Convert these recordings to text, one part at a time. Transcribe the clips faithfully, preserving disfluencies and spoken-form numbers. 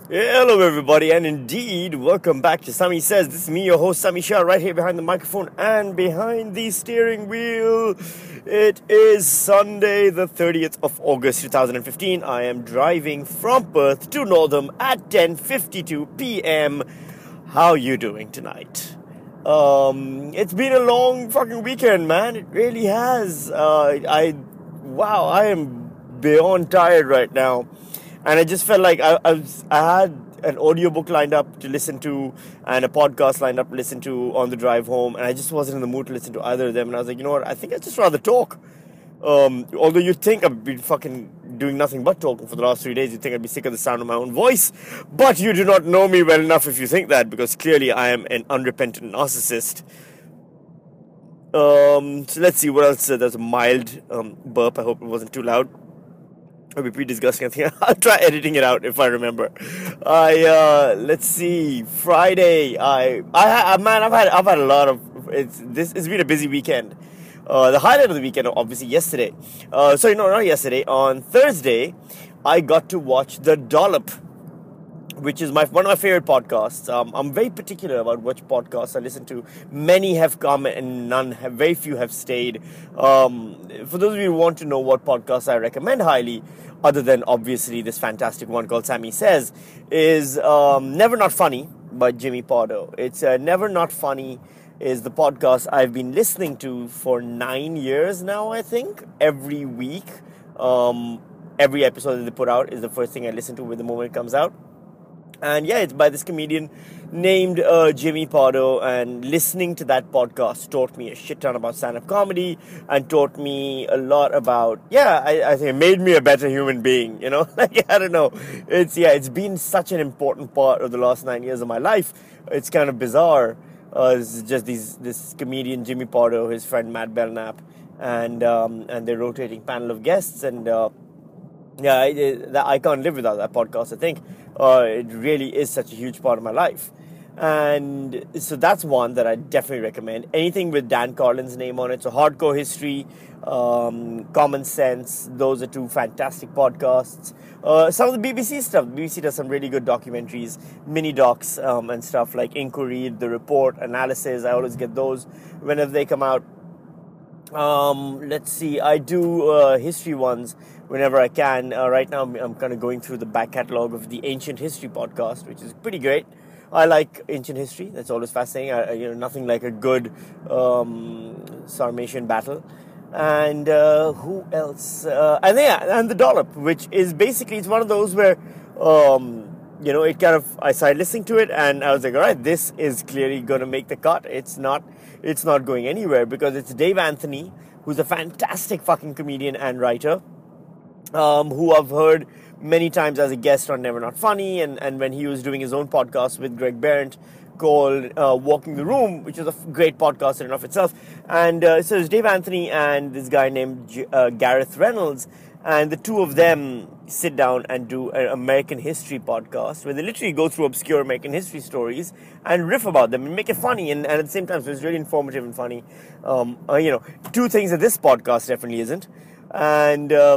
Hello, everybody, and indeed, welcome back to Sammy Says. This is me, your host, Sammy Shah, right here behind the microphone and behind the steering wheel. It is Sunday, the thirtieth of August, twenty fifteen. I am driving from Perth to Northam at ten fifty-two p.m. How you doing tonight? Um, it's been a long fucking weekend, man. It really has. Uh, I, wow, I am beyond tired right now. And I just felt like I, I, was, I had an audiobook lined up to listen to and a podcast lined up to listen to on the drive home. And I just wasn't in the mood to listen to either of them. And I was like, you know what? I think I'd just rather talk. Um, although you'd think I've been fucking doing nothing but talking for the last three days. You'd think I'd be sick of the sound of my own voice. But you do not know me well enough if you think that, because clearly I am an unrepentant narcissist. Um, so let's see what else. Uh, there's a mild um, burp. I hope it wasn't too loud. It'll be pretty disgusting. I think I'll try editing it out if I remember. I uh, let's see. Friday. I I, I man. I've had I've had a lot of. It's this. It's been a busy weekend. Uh, the highlight of the weekend, obviously, yesterday. Uh, sorry, no, not yesterday. On Thursday, I got to watch The Dollop, which is my one of my favorite podcasts. Um, I'm very particular about which podcasts I listen to. Many have come and none have, very few have stayed. Um, for those of you who want to know what podcasts I recommend highly, other than obviously this fantastic one called Sammy Says, is um, Never Not Funny by Jimmy Pardo. It's uh, Never Not Funny is the podcast I've been listening to for nine years now, I think, every week. Um, every episode that they put out is the first thing I listen to with the moment it comes out. And yeah, it's by this comedian named uh, Jimmy Pardo, and listening to that podcast taught me a shit ton about stand-up comedy and taught me a lot about, yeah, I, I think it made me a better human being, you know? Like, I don't know. It's, yeah, it's been such an important part of the last nine years of my life. It's kind of bizarre. Uh, it's just these this comedian Jimmy Pardo, his friend Matt Belknap, and um, and their rotating panel of guests, and uh, yeah, I, I can't live without that podcast. I think uh, it really is such a huge part of my life, and so that's one that I definitely recommend. Anything with Dan Carlin's name on it, so Hardcore History, um, Common Sense, those are two fantastic podcasts. Uh, some of the B B C stuff, B B C does some really good documentaries, mini docs, um, and stuff like Inquiry, The Report, Analysis. I always get those whenever they come out. Um, let's see, I do uh, history ones whenever I can. Uh, right now, I'm, I'm kind of going through the back catalogue of the Ancient History podcast, which is pretty great. I like ancient history. That's always fascinating. I, you know, nothing like a good um, Sarmatian battle. And uh, who else? Uh, and yeah, and The Dollop, which is basically, it's one of those where, um, you know, it kind of, I started listening to it and I was like, all right, this is clearly going to make the cut. It's not, it's not going anywhere, because it's Dave Anthony, who's a fantastic fucking comedian and writer, um, who I've heard many times as a guest on Never Not Funny, and, and when he was doing his own podcast with Greg Behrendt called uh, Walking the Room, which is a great podcast in and of itself. And uh, so it's Dave Anthony and this guy named G- uh, Gareth Reynolds, and the two of them sit down and do an American history podcast where they literally go through obscure American history stories and riff about them and make it funny, and, and at the same time, so it's really informative and funny. Um, uh, you know, two things that this podcast definitely isn't. And uh,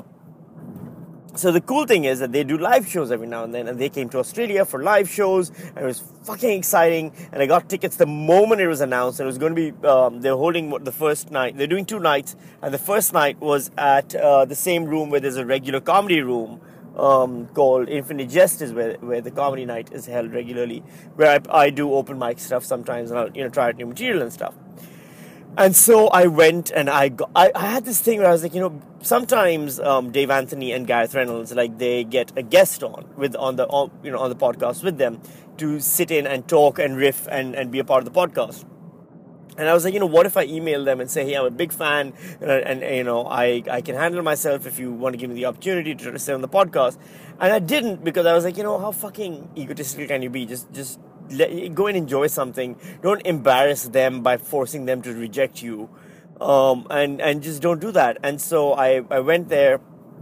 so the cool thing is that they do live shows every now and then, and they came to Australia for live shows, and it was fucking exciting, and I got tickets the moment it was announced. And it was going to be, um, they're holding the first night, they're doing two nights, and the first night was at uh, the same room where there's a regular comedy room um, called Infinite Justice, where, where the comedy night is held regularly, where I, I do open mic stuff sometimes, and I'll, you know, try out new material and stuff. And so I went and I got, I, I had this thing where I was like, you know, sometimes um, Dave Anthony and Gareth Reynolds, like, they get a guest on with on the on, you know on the podcast with them to sit in and talk and riff and, and be a part of the podcast. And I was like, you know, what if I email them and say, hey, I'm a big fan, and, and you know, I, I can handle myself if you want to give me the opportunity to sit on the podcast. And I didn't, because I was like, you know, how fucking egotistical can you be? Just just let, go and enjoy something. Don't embarrass them by forcing them to reject you. Um, and, and just don't do that. And so I, I went there,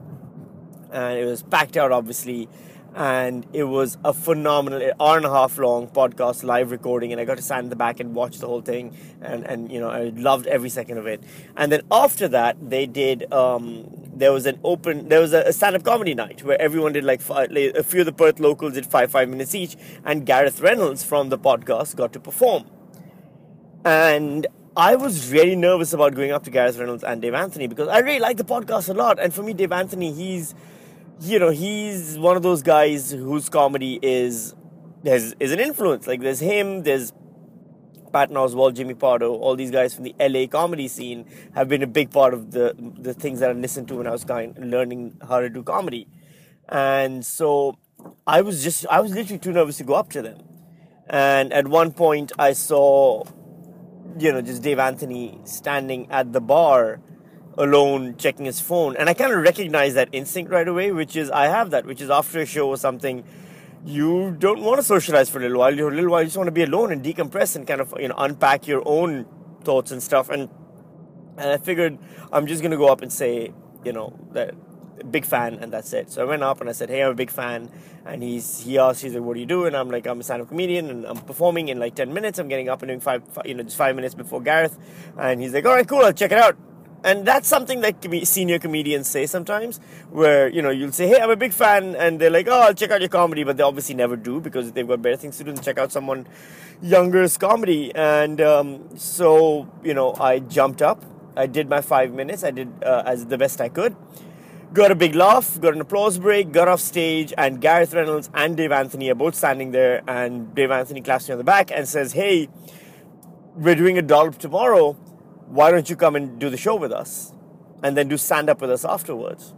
and it was packed out, obviously. And it was a phenomenal hour and a half long podcast, live recording, and I got to stand in the back and watch the whole thing, and, and you know, I loved every second of it. And then after that, they did um, there was an open, there was a, a stand-up comedy night where everyone did like, five, like a few of the Perth locals did five, five minutes each, and Gareth Reynolds from the podcast got to perform. And I was really nervous about going up to Gareth Reynolds and Dave Anthony because I really like the podcast a lot. And for me, Dave Anthony, he's, you know, he's one of those guys whose comedy is, is, is an influence. Like there's him, there's Patton Oswalt, Jimmy Pardo, all these guys from the L A comedy scene have been a big part of the the things that I listened to when I was kind of learning how to do comedy. And so I was just, I was literally too nervous to go up to them. And at one point I saw, you know, just Dave Anthony standing at the bar alone checking his phone. And I kind of recognized that instinct right away, which is, I have that, which is after a show or something, you don't want to socialize for a little while. You're a little while, you just want to be alone and decompress and kind of, you know, unpack your own thoughts and stuff. And and I figured I'm just going to go up and say, you know, that big fan, and that's it. So I went up and I said, hey, I'm a big fan. And he's he asked, he's like, what do you do? And I'm like, I'm a stand-up comedian and I'm performing in like ten minutes. I'm getting up and doing five, five you know, just five minutes before Gareth. And he's like, all right, cool, I'll check it out. And that's something that com- senior comedians say sometimes, where, you know, you'll say, hey, I'm a big fan, and they're like, oh, I'll check out your comedy, but they obviously never do because they've got better things to do than check out someone younger's comedy. And um, so, you know, I jumped up, I did my five minutes, I did uh, as the best I could, got a big laugh, got an applause break, got off stage, and Gareth Reynolds and Dave Anthony are both standing there, and Dave Anthony claps me on the back and says, hey, we're doing a dollop tomorrow. Why don't you come and do the show with us? And then do stand-up with us afterwards.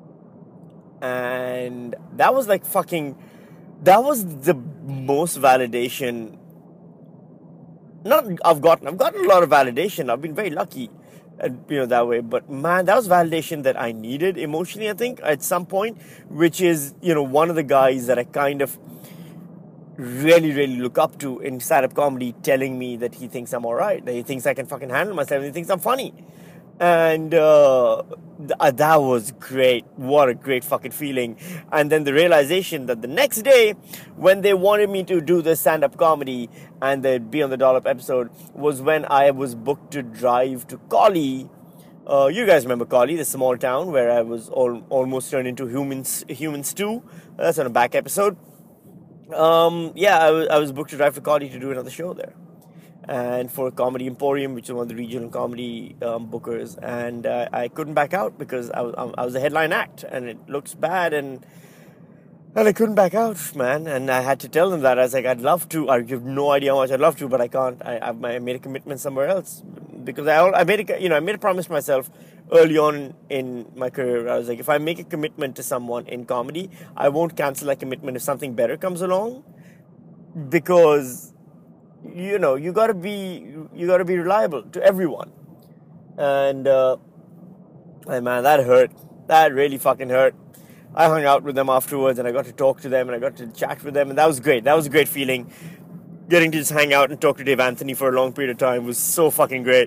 And that was like fucking... That was the most validation... Not I've gotten. I've gotten a lot of validation. I've been very lucky, you know, that way. But man, that was validation that I needed emotionally, I think, at some point. Which is, you know, one of the guys that I kind of... really, really look up to in stand-up comedy, telling me that he thinks I'm alright, that he thinks I can fucking handle myself, and he thinks I'm funny. And uh, th- that was great. What a great fucking feeling. And then the realization that the next day, when they wanted me to do the stand-up comedy and they'd be on the Dollop episode, was when I was booked to drive to Collie. Uh, you guys remember Collie, the small town where I was al- almost turned into humans, human stew. That's on a back episode. Um, yeah, I was, I was booked to drive to Collie to do another show there. And for Comedy Emporium, which is one of the regional comedy um, bookers. And uh, I couldn't back out because I was, I was the headline act. And it looks bad. And and I couldn't back out, man. And I had to tell them that. I was like, I'd love to. I have no idea how much I'd love to, but I can't. I, I made a commitment somewhere else. Because I, I made a, you know, I made a promise to myself early on in my career. I was like, if I make a commitment to someone in comedy, I won't cancel that commitment if something better comes along, because, you know, you gotta be you gotta be reliable to everyone. And uh, and man, that hurt. That really fucking hurt. I hung out with them afterwards, and I got to talk to them, and I got to chat with them, and that was great. That was a great feeling. Getting to just hang out and talk to Dave Anthony for a long period of time was so fucking great.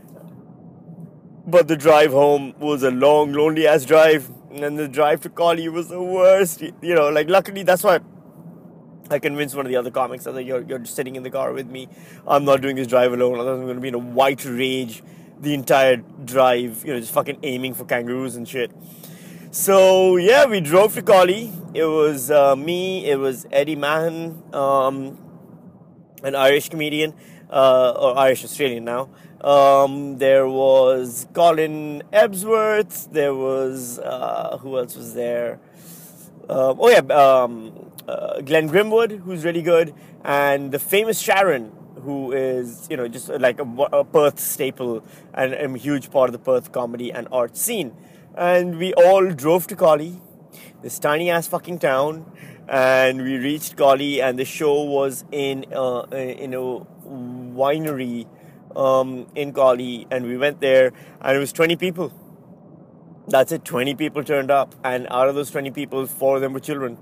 But the drive home was a long, lonely-ass drive. And the drive to Collie was the worst. You know, like, luckily, that's why I convinced one of the other comics. I was like, you're, you're just sitting in the car with me. I'm not doing this drive alone. Otherwise, I'm going to be in a white rage the entire drive. You know, just fucking aiming for kangaroos and shit. So, yeah, we drove to Collie. It was uh, me. It was Eddie Mahan, um, an Irish comedian, uh, or Irish-Australian now. Um, there was Colin Ebsworth. There was, uh, who else was there? Um, oh, yeah, um, uh, Glenn Grimwood, who's really good. And the famous Sharon, who is, you know, just like a, a Perth staple and, and a huge part of the Perth comedy and art scene. And we all drove to Collie, this tiny-ass fucking town. And we reached Collie, and the show was in, uh, in a winery Um, in Collie, and we went there, and it was twenty people. That's it, twenty people turned up, and out of those twenty people, four of them were children.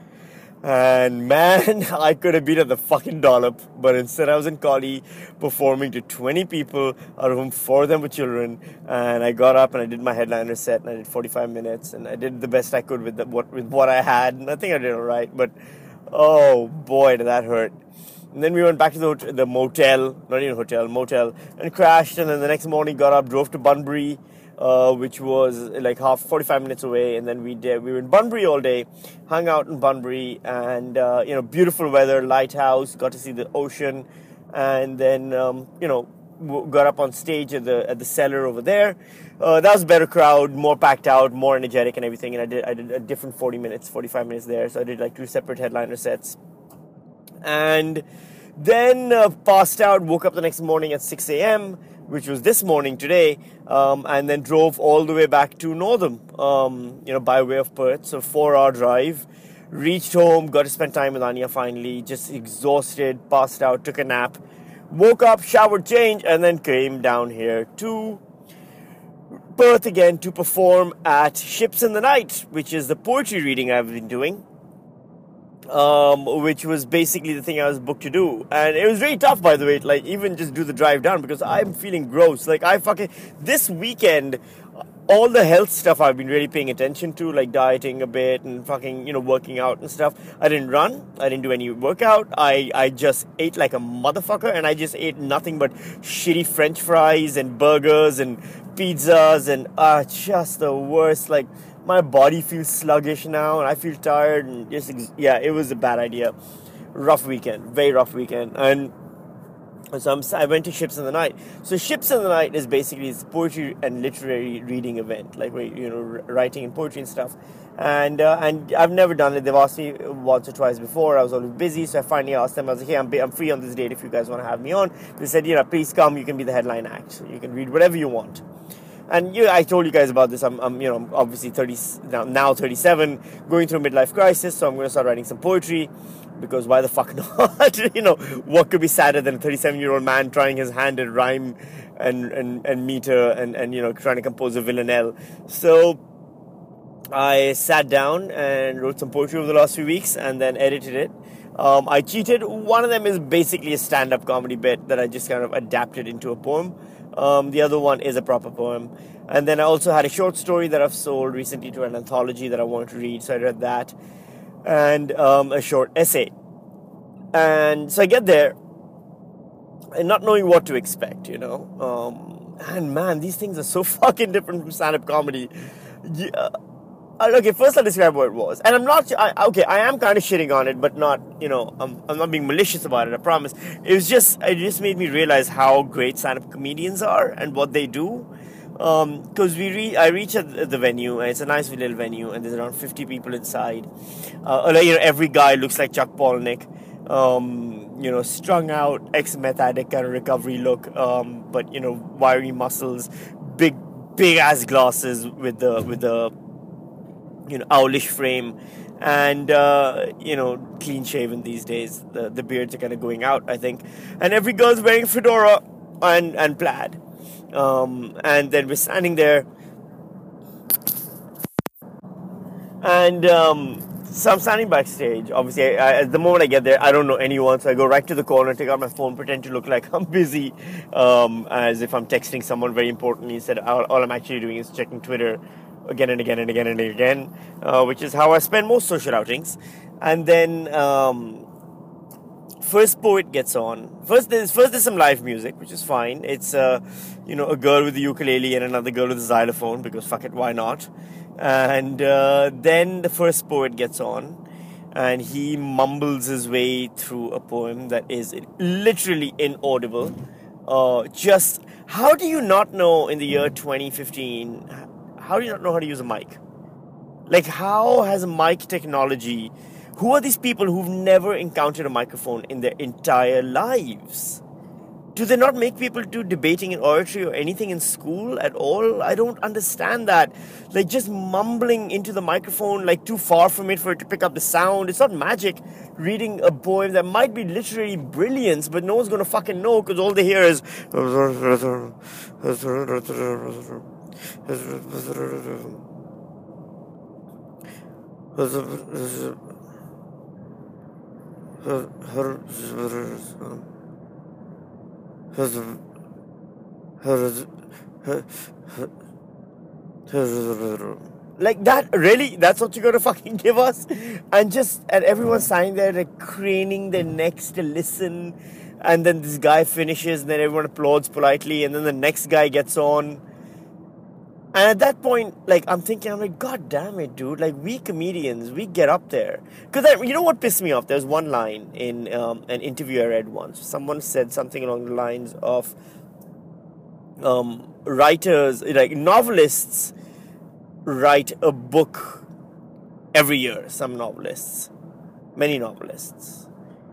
And man, I could have been at the fucking Dollop, but instead I was in Collie performing to twenty people, out of whom four of them were children. And I got up and I did my headliner set, and I did forty-five minutes, and I did the best I could with the, what with what I had, and I think I did all right. But oh boy, did that hurt. And then we went back to the, the motel, not even hotel, motel, and crashed. And then the next morning got up, drove to Bunbury, uh, which was like half forty-five minutes away, and then we did we were in Bunbury all day, hung out in Bunbury, and uh, you know, beautiful weather, lighthouse, got to see the ocean, and then um, you know, got up on stage at the at the cellar over there. Uh, that was a better crowd, more packed out, more energetic and everything. And I did I did a different forty minutes, forty-five minutes there. So I did like two separate headliner sets, and then uh, passed out. Woke up the next morning at six a.m., which was this morning today, um, and then drove all the way back to Northam, um, you know, by way of Perth. So four-hour drive. Reached home, got to spend time with Anya finally. Just exhausted, passed out, took a nap. Woke up, showered, changed, and then came down here to Perth again to perform at Ships in the Night, which is the poetry reading I've been doing, um, which was basically the thing I was booked to do. And it was very tough, by the way, like even just do the drive down, because I'm feeling gross. Like I fucking, this weekend, all the health stuff I've been really paying attention to, like dieting a bit and fucking, you know, working out and stuff. I didn't run. I didn't do any workout. I, I just ate like a motherfucker, and I just ate nothing but shitty French fries and burgers and pizzas, and uh, just the worst. Like my body feels sluggish now, and I feel tired, and just, yeah, it was a bad idea. Rough weekend, very rough weekend. And so I'm, I went to Ships in the Night. So Ships in the Night is basically this poetry and literary reading event, like where, you know, writing and poetry and stuff. And uh, and I've never done it. They've asked me once or twice before. I was always busy, so I finally asked them. I was like, "Hey, I'm I'm free on this date if you guys want to have me on." They said, "You know, please come. You can be the headline act. So you can read whatever you want." And yeah, I told you guys about this. I'm, I'm you know, I'm obviously thirty now, now thirty-seven, going through a midlife crisis. So I'm going to start writing some poetry. Because why the fuck not? You know, what could be sadder than a thirty-seven-year-old man trying his hand at rhyme and, and, and meter and, and, you know, trying to compose a villanelle. So I sat down and wrote some poetry over the last few weeks and then edited it. Um, I cheated. One of them is basically a stand-up comedy bit that I just kind of adapted into a poem. Um, the other one is a proper poem. And then I also had a short story that I've sold recently to an anthology that I wanted to read, so I read that. And um, a short essay. And so I get there and not knowing what to expect, you know. Um, and man, these things are so fucking different from stand-up comedy. Yeah. Okay, first I'll describe what it was. And I'm not, I, okay, I am kind of shitting on it, but not, you know, I'm, I'm not being malicious about it, I promise. It was just, it just made me realize how great stand-up comedians are and what they do. Because um, we re- I reach at the venue, and it's a nice little venue, and there's around fifty people inside. Uh, you know, every guy looks like Chuck Palahniuk, um, you know, strung out, ex-meth addict kind of recovery look, um, but you know, wiry muscles, big, big ass glasses with the with the you know, owlish frame, and uh, you know, clean shaven these days. The the beards are kind of going out, I think, and every girl's wearing fedora and and plaid. Um, and then we're standing there, and um, so I'm standing backstage. Obviously, I, I, at the moment I get there, I don't know anyone, so I go right to the corner, take out my phone, pretend to look like I'm busy, um, as if I'm texting someone very important. Instead, all, all I'm actually doing is checking Twitter again and again and again and again, uh, which is how I spend most social outings. And then um, first poet gets on. First there's first there's some live music, which is fine. It's uh, you know, a girl with a ukulele and another girl with a xylophone, because fuck it, why not? And uh, then the first poet gets on, and he mumbles his way through a poem that is literally inaudible. Uh, just how do you not know in the year twenty fifteen? How do you not know how to use a mic? Like, how has mic technology? Who are these people who've never encountered a microphone in their entire lives? Do they not make people do debating and oratory or anything in school at all? I don't understand that. Like, just mumbling into the microphone, like too far from it for it to pick up the sound. It's not magic. Reading a poem that might be literary brilliance, but no one's going to fucking know because all they hear is... Like that, really? That's what you're gonna fucking give us? And just, and everyone's standing there like craning their necks to listen, and then this guy finishes, and then everyone applauds politely, and then the next guy gets on. And at that point, like, I'm thinking, I'm like, God damn it, dude. Like, we comedians, we get up there. Because you know what pissed me off? There's one line in um, an interview I read once. Someone said something along the lines of um, writers, like, novelists write a book every year. Some novelists. Many novelists.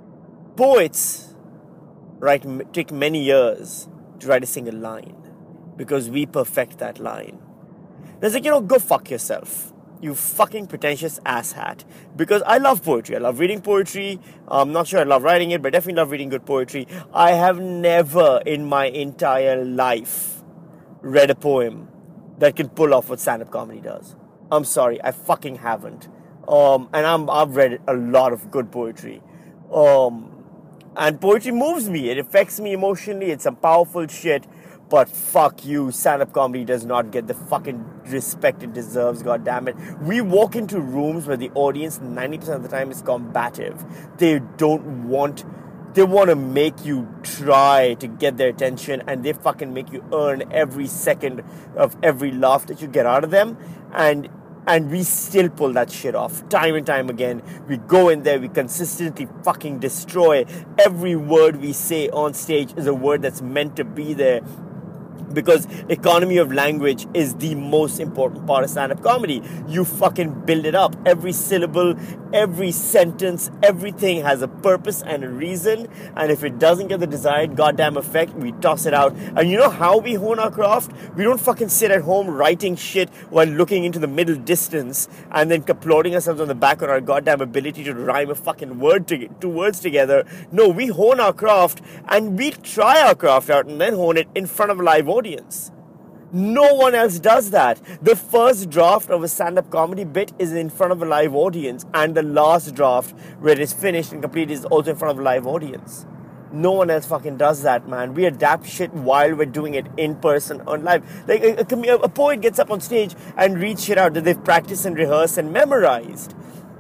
Poets write, take many years to write a single line. Because we perfect that line. It's like, you know, go fuck yourself. You fucking pretentious asshat. Because I love poetry. I love reading poetry. I'm not sure I love writing it, but definitely love reading good poetry. I have never in my entire life read a poem that can pull off what stand-up comedy does. I'm sorry, I fucking haven't. Um, and I'm, I've read a lot of good poetry. Um, and poetry moves me. It affects me emotionally. It's some powerful shit. But fuck you, stand-up comedy does not get the fucking respect it deserves, goddammit. We walk into rooms where the audience ninety percent of the time is combative. They don't want, they want to make you try to get their attention, and they fucking make you earn every second of every laugh that you get out of them. And And we still pull that shit off time and time again. We go in there, we consistently fucking destroy. Every word we say on stage is a word that's meant to be there. Because economy of language is the most important part of stand-up comedy. You fucking build it up. Every syllable, every sentence, everything has a purpose and a reason. And if it doesn't get the desired goddamn effect, we toss it out. And you know how we hone our craft? We don't fucking sit at home writing shit while looking into the middle distance and then applauding ourselves on the back on our goddamn ability to rhyme a fucking word to two words together. No, we hone our craft and we try our craft out and then hone it in front of a live audience. Audience. No one else does that. The first draft of a stand-up comedy bit is in front of a live audience, and the last draft, where it is finished and complete, is also in front of a live audience. No one else fucking does that, man. We adapt shit while we're doing it in person on live. Like a, a, a poet gets up on stage and reads shit out that they've practiced and rehearsed and memorized.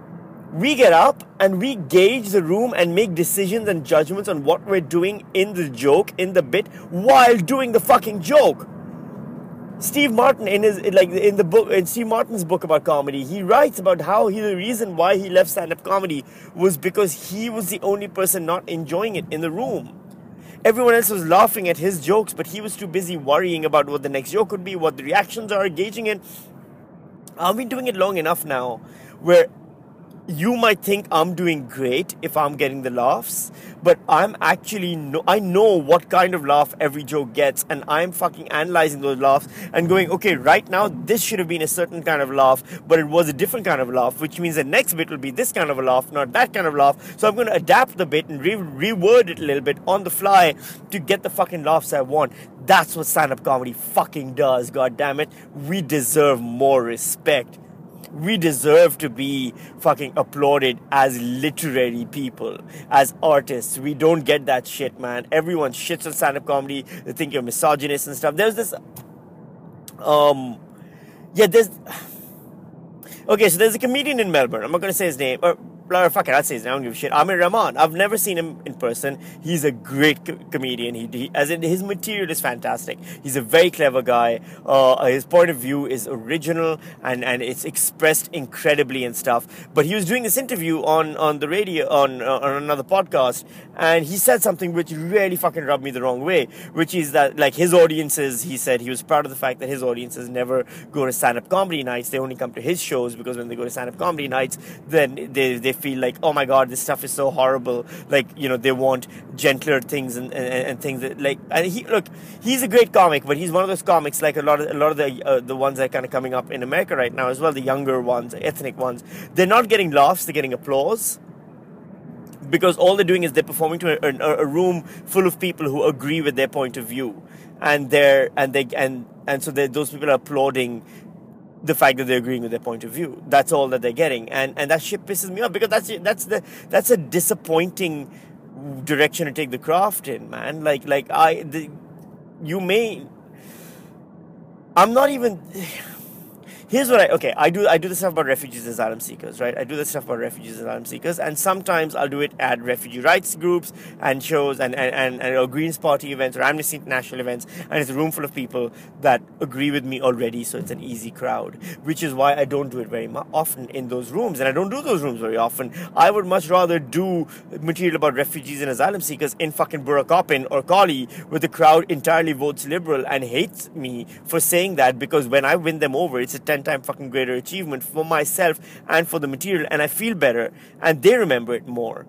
We get up and we gauge the room and make decisions and judgments on what we're doing in the joke, in the bit, while doing the fucking joke. Steve Martin, in his like in the book, in Steve Martin's book about comedy, he writes about how he the reason why he left stand-up comedy was because he was the only person not enjoying it in the room. Everyone else was laughing at his jokes, but he was too busy worrying about what the next joke would be, what the reactions are, gauging it. I've been doing it long enough now, where you might think I'm doing great if I'm getting the laughs, but I'm actually, no, I know what kind of laugh every joke gets, and I'm fucking analyzing those laughs and going, okay, right now, this should have been a certain kind of laugh, but it was a different kind of laugh, which means the next bit will be this kind of a laugh, not that kind of laugh. So I'm going to adapt the bit and re- reword it a little bit on the fly to get the fucking laughs I want. That's what stand-up comedy fucking does, goddammit. We deserve more respect. We deserve to be fucking applauded as literary people, as artists. We don't get that shit, man. Everyone shits on stand-up comedy. They think you're misogynist and stuff. There's this, um, yeah, there's, okay, so there's a comedian in Melbourne. I'm not going to say his name, or, or fuck it, I'll say his name. I don't give a shit. Amir Rahman. I've never seen him in person. He's a great co- comedian. He, he, as in, his material is fantastic. He's a very clever guy. Uh, his point of view is original and, and it's expressed incredibly and stuff. But he was doing this interview on, on the radio, on, uh, on another podcast, and he said something which really fucking rubbed me the wrong way, which is that, like, his audiences, he said he was proud of the fact that his audiences never go to stand-up comedy nights. They only come to his shows because when they go to stand-up comedy nights, then they, they feel like, oh my god, this stuff is so horrible. Like, you know, they want gentler things and, and, and things that, like, and he, look, he's a great comic, but he's one of those comics, like a lot of a lot of the uh, the ones that are kind of coming up in America right now as well, the younger ones, ethnic ones. They're not getting laughs, they're getting applause. Because all they're doing is they're performing to a, a, a room full of people who agree with their point of view, and they're and they and and so those people are applauding the fact that they're agreeing with their point of view. That's all that they're getting, and and that shit pisses me off because that's that's the that's a disappointing direction to take the craft in, man. Like like I, the, you may. I'm not even. here's what I okay I do I do this stuff about refugees and asylum seekers, right? I do this stuff about refugees and asylum seekers, and sometimes I'll do it at refugee rights groups and shows and and and, and or Greens Party events or Amnesty International events, and it's a room full of people that agree with me already, so it's an easy crowd, which is why I don't do it very mu- often in those rooms, and I don't do those rooms very often. I would much rather do material about refugees and asylum seekers in fucking Burrakopin or Kali, where the crowd entirely votes Liberal and hates me for saying that, because when I win them over, it's a ten time fucking greater achievement for myself and for the material, and I feel better, and they remember it more.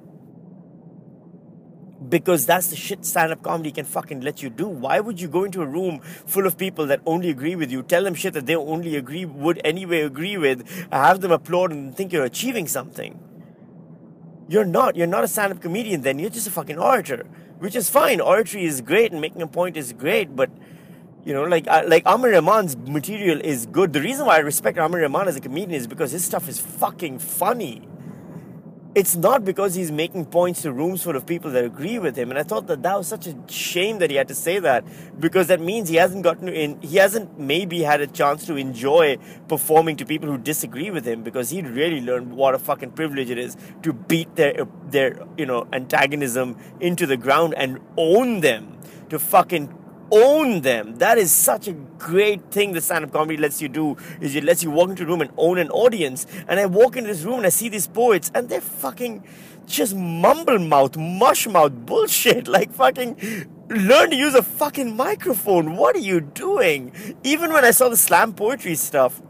Because that's the shit stand-up comedy can fucking let you do. Why would you go into a room full of people that only agree with you, tell them shit that they only agree would anyway agree with, have them applaud and think you're achieving something? You're not. You're not a stand-up comedian then. You're just a fucking orator, which is fine. Oratory is great and making a point is great, but you know, like uh, like Amir Rahman's material is good. The reason why I respect Amir Rahman as a comedian is because his stuff is fucking funny. It's not because he's making points to rooms full of people that agree with him. And I thought that that was such a shame that he had to say that, because that means he hasn't gotten to in, he hasn't maybe had a chance to enjoy performing to people who disagree with him, because he'd really learned what a fucking privilege it is to beat their, their, you know, antagonism into the ground and own them, to fucking own them. That is such a great thing that stand-up comedy lets you do, is it lets you walk into a room and own an audience. And I walk into this room and I see these poets and they're fucking just mumble mouth, mush mouth bullshit. Like fucking learn to use a fucking microphone. What are you doing? Even when I saw the slam poetry stuff,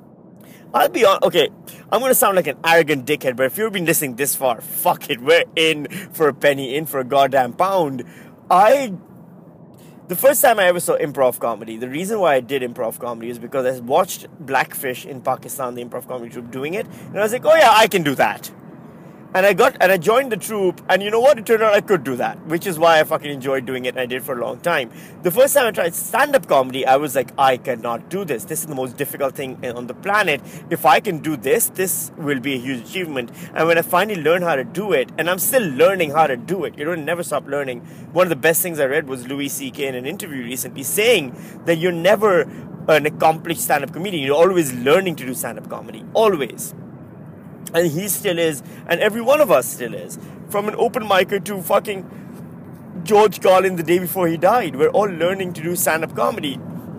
I'll be on. Okay, I'm going to sound like an arrogant dickhead, but if you've been listening this far, fuck it. We're in for a penny, in for a goddamn pound. I The first time I ever saw improv comedy, the reason why I did improv comedy is because I watched Blackfish in Pakistan, the improv comedy troupe, doing it, and I was like, oh yeah, I can do that. And I got, and I joined the troupe, and you know what? It turned out I could do that, which is why I fucking enjoyed doing it, and I did for a long time. The first time I tried stand-up comedy, I was like, I cannot do this. This is the most difficult thing on the planet. If I can do this, this will be a huge achievement. And when I finally learned how to do it, and I'm still learning how to do it, you don't never stop learning. One of the best things I read was Louis C K in an interview recently saying that you're never an accomplished stand-up comedian. You're always learning to do stand-up comedy. Always. And he still is, and every one of us still is. From an open micer to fucking George Carlin the day before he died. We're all learning to do stand-up comedy.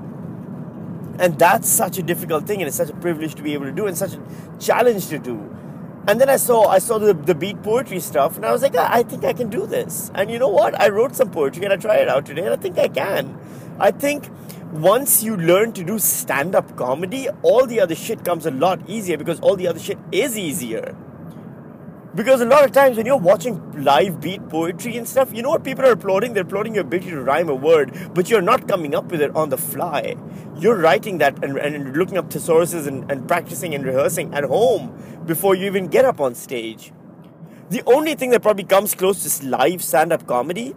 And that's such a difficult thing, and it's such a privilege to be able to do, and such a challenge to do. And then I saw I saw the, the beat poetry stuff, and I was like, I, I think I can do this. And you know what? I wrote some poetry, and I tried it out today, and I think I can. I think once you learn to do stand-up comedy, all the other shit comes a lot easier, because all the other shit is easier. Because a lot of times when you're watching live beat poetry and stuff, you know what people are applauding? They're applauding your ability to rhyme a word, but you're not coming up with it on the fly. You're writing that and, and looking up thesauruses and, and practicing and rehearsing at home before you even get up on stage. The only thing that probably comes close to live stand-up comedy,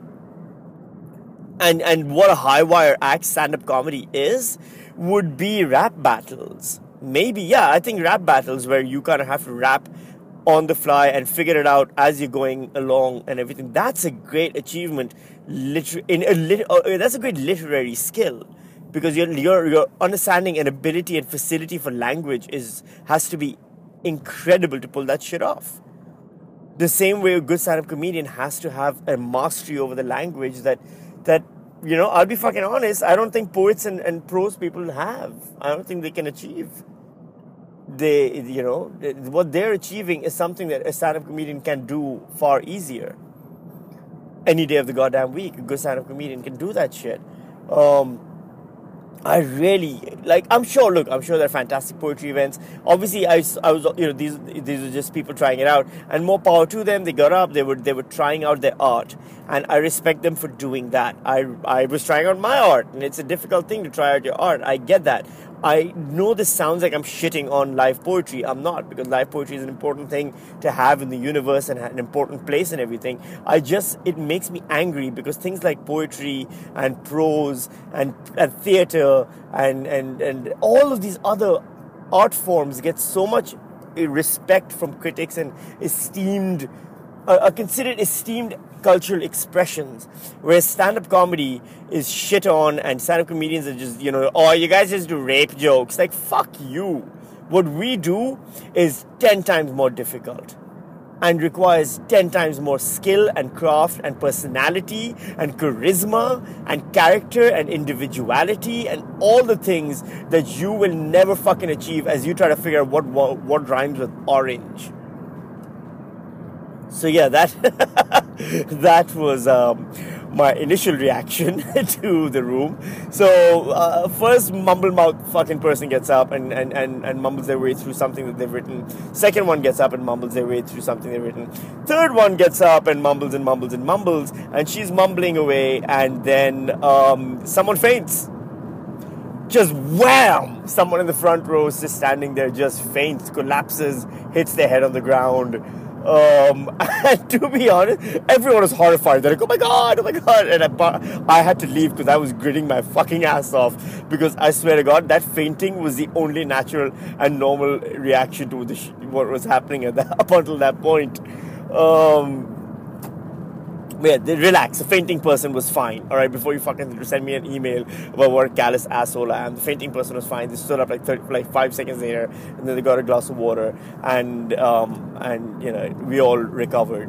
and, and what a high-wire act stand-up comedy is, would be rap battles. Maybe, yeah, I think rap battles where you kind of have to rap on the fly and figure it out as you're going along and everything. That's a great achievement. Liter- in a lit- uh, that's a great literary skill, because your your your understanding and ability and facility for language is has to be incredible to pull that shit off. The same way a good stand-up comedian has to have a mastery over the language that that you know. I'll be fucking honest. I don't think poets and, and prose people have. I don't think they can achieve. They, you know, what they're achieving is something that a stand-up comedian can do far easier. Any day of the goddamn week, a good stand-up comedian can do that shit. Um, I really, like, I'm sure, look, I'm sure there are fantastic poetry events. Obviously, I, I was, you know, these these are just people trying it out. And more power to them. They got up, they were, they were trying out their art. And I respect them for doing that. I, I was trying out my art. And it's a difficult thing to try out your art. I get that. I know this sounds like I'm shitting on live poetry. I'm not, because live poetry is an important thing to have in the universe and an important place and everything. I just, it makes me angry because things like poetry and prose and, and theater and, and, and all of these other art forms get so much respect from critics and esteemed are, are considered esteemed cultural expressions, whereas stand-up comedy is shit on, and stand-up comedians are just, you know, oh, you guys just do rape jokes. Like, fuck you. What we do is ten times more difficult and requires ten times more skill and craft and personality and charisma and character and individuality and all the things that you will never fucking achieve as you try to figure out what what, what rhymes with orange. So yeah, that that was um, my initial reaction to the room. So uh, first mumble-mouth fucking person gets up and, and, and, and mumbles their way through something that they've written. Second one gets up and mumbles their way through something they've written. Third one gets up and mumbles and mumbles and mumbles, and she's mumbling away, and then um, someone faints. Just wham! Someone in the front row is just standing there, just faints, collapses, hits their head on the ground. Um, and to be honest, everyone was horrified. They're like, oh my god, oh my god. And I, I had to leave because I was gritting my fucking ass off. Because I swear to god, that fainting was the only natural and normal reaction to the sh- what was happening at that, up until that point. Um, yeah, relax. The fainting person was fine. All right, before you fucking send me an email about what a callous asshole I am, the fainting person was fine. They stood up like thirty, like five seconds later, and then they got a glass of water, and um, and you know we all recovered.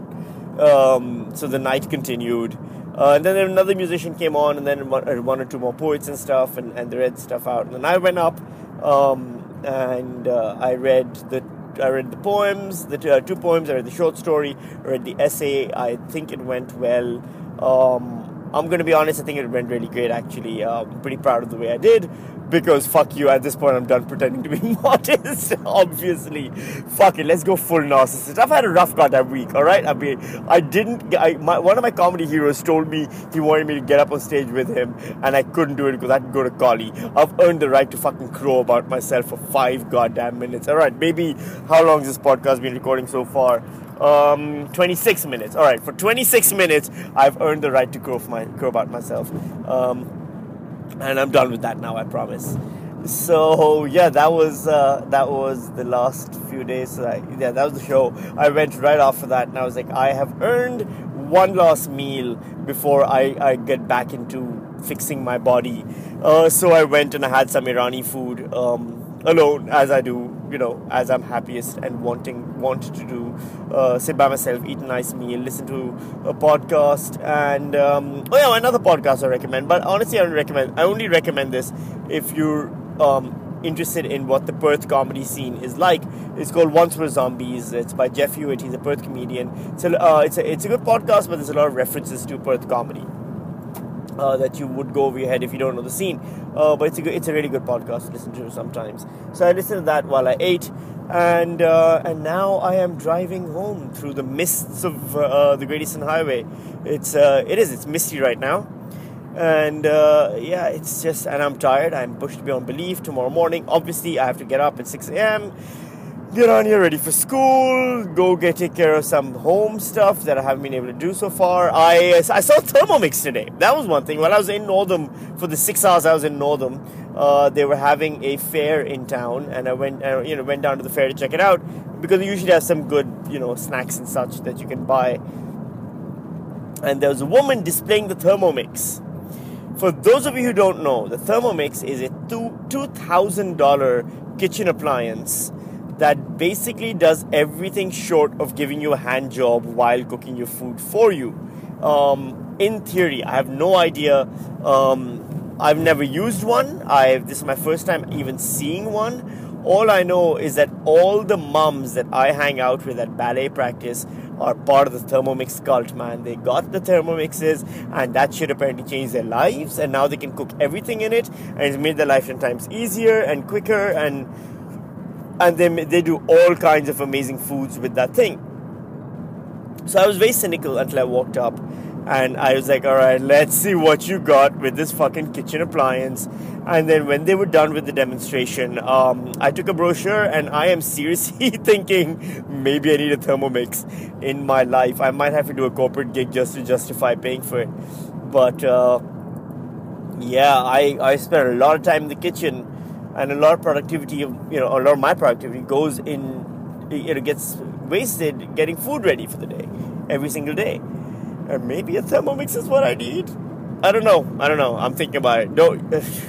Um, so the night continued, uh, and then another musician came on, and then one, one or two more poets and stuff, and, and they read stuff out. And then I went up, um, and uh, I read the. I read the poems, the uh, two poems, I read the short story, I read the essay. I think it went well. Um, I'm going to be honest, I think it went really great, actually. Uh, I'm pretty proud of the way I did, because fuck you, at this point I'm done pretending to be modest, obviously. Fuck it, let's go full narcissist. I've had a rough goddamn week, alright? I mean, I didn't, I, my, one of my comedy heroes told me he wanted me to get up on stage with him, and I couldn't do it because I had to go to Kali. I've earned the right to fucking crow about myself for five goddamn minutes. Alright, maybe, how long has this podcast been recording so far? Um, twenty-six minutes. Alright, for twenty-six minutes, I've earned the right to crow, for my, crow about myself. Um, And I'm done with that now, I promise. So yeah, that was uh, that was the last few days. So I, yeah, that was the show. I went right after that, and I was like, I have earned one last meal before I, I get back into fixing my body. Uh, so I went and I had some Irani food um, alone, as I do, you know, as I'm happiest and wanting wanted to do. Uh, sit by myself, eat a nice meal, listen to a podcast, and um, oh yeah, another podcast I recommend. But honestly, I don't recommend. I only recommend this if you're um, interested in what the Perth comedy scene is like. It's called Once Were Zombies. It's by Jeff Hewitt. He's a Perth comedian. So uh, it's a it's a good podcast, but there's a lot of references to Perth comedy. Uh, that you would go over your head if you don't know the scene, uh, but it's a good, it's a really good podcast to listen to sometimes. So I listened to that while I ate, and uh, and now I am driving home through the mists of uh, the Great Eastern Highway. It's uh, it is it's misty right now, and uh, yeah, it's just, and I'm tired. I'm pushed beyond belief. Tomorrow morning, obviously, I have to get up at six a.m. Get on here, ready for school, go get take care of some home stuff that I haven't been able to do so far. I I saw Thermomix today. That was one thing. While I was in Northam, for the six hours I was in Northam, uh, they were having a fair in town, and I went, uh, you know, went down to the fair to check it out, because they usually have some good, you know, snacks and such that you can buy. And there was a woman displaying the Thermomix. For those of you who don't know, the Thermomix is a two two thousand dollar kitchen appliance that basically does everything short of giving you a hand job while cooking your food for you. Um, in theory, I have no idea. Um, I've never used one. I this is my first time even seeing one. All I know is that all the mums that I hang out with at ballet practice are part of the Thermomix cult, man. They got the Thermomixes, and that shit apparently changed their lives, and now they can cook everything in it, and it's made their life ten times easier and quicker, and and they they do all kinds of amazing foods with that thing. So I was very cynical until I walked up, and I was like, all right, let's see what you got with this fucking kitchen appliance. And then when they were done with the demonstration, um, I took a brochure, and I am seriously thinking maybe I need a Thermomix in my life. I might have to do a corporate gig just to justify paying for it. But uh, yeah, I, I spent a lot of time in the kitchen, and a lot of productivity, of you know, a lot of my productivity goes in, you know, gets wasted getting food ready for the day. every single day. And maybe a Thermomix is what I need. I don't know. I don't know. I'm thinking about it. Don't.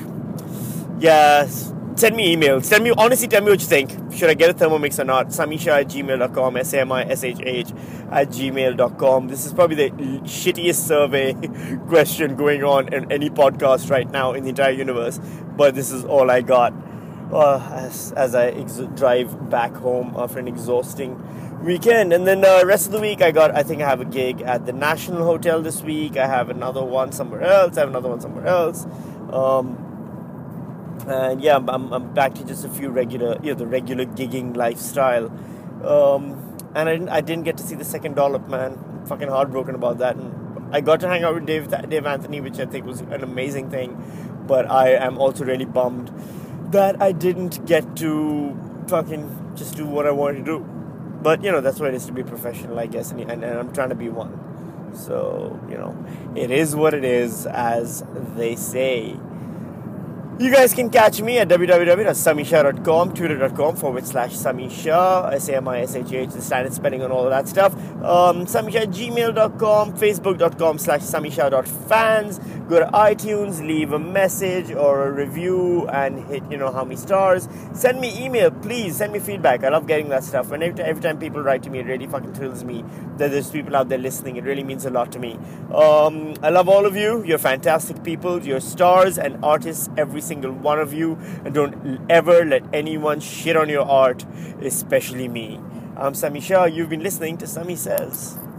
Yes. Send me emails. Send me, honestly, tell me what you think. Should I get a Thermomix or not? Samisha at gmail dot com. S A M I S H H at gmail dot com. This is probably the shittiest survey question going on in any podcast right now in the entire universe. But this is all I got uh, as, as I ex- drive back home after an exhausting weekend. And then the uh, rest of the week, I got, I think I have a gig at the National Hotel this week. I have another one somewhere else. I have another one somewhere else. Um... And yeah, I'm, I'm back to just a few regular, you know, the regular gigging lifestyle. Um, and I didn't, I didn't get to see the second dollop, man. I'm fucking heartbroken about that. And I got to hang out with Dave, Dave Anthony, which I think was an amazing thing. But I am also really bummed that I didn't get to fucking just do what I wanted to do. But, you know, that's what it is to be professional, I guess. And, and, and I'm trying to be one. So, you know, it is what it is, as they say. You guys can catch me at w w w dot samisha dot com, twitter dot com forward slash Samisha, S A M I S H H, the standard spelling on all of that stuff. Um, Samisha at gmail dot com, facebook dot com slash Samisha dot fans. Go to iTunes, leave a message or a review and hit, you know, how many stars. Send me email, please. Send me feedback. I love getting that stuff. And every, every time people write to me, it really fucking thrills me that there's people out there listening. It really means a lot to me. Um, I love all of you. You're fantastic people. You're stars and artists, every single one of you. And don't ever let anyone shit on your art, especially me. I'm Sami Shah. You've been listening to Sami Says.